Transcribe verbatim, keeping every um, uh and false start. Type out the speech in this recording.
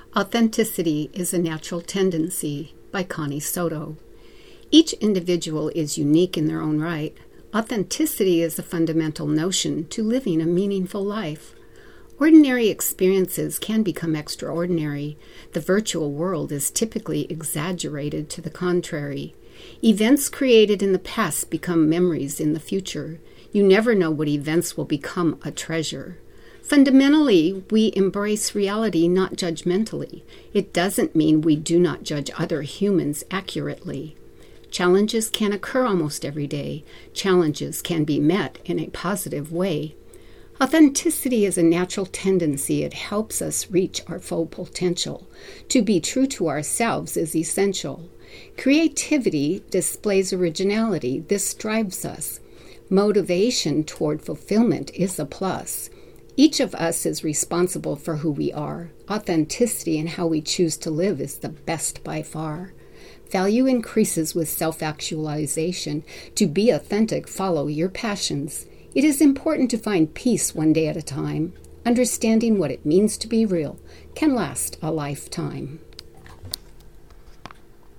Authenticity is a Natural Tendency by Connie Soto. Each individual is unique in their own right. Authenticity is a fundamental notion to living a meaningful life. Ordinary experiences can become extraordinary. The virtual world is typically exaggerated to the contrary. Events created in the past become memories in the future. You never know what events will become a treasure. Fundamentally, we embrace reality not judgmentally. It doesn't mean we do not judge other humans accurately. Challenges can occur almost every day. Challenges can be met in a positive way. Authenticity is a natural tendency. It helps us reach our full potential. To be true to ourselves is essential. Creativity displays originality. This drives us. Motivation toward fulfillment is a plus. Each of us is responsible for who we are. Authenticity and how we choose to live is the best by far. Value increases with self-actualization. To be authentic, follow your passions. It is important to find peace one day at a time. Understanding what it means to be real can last a lifetime.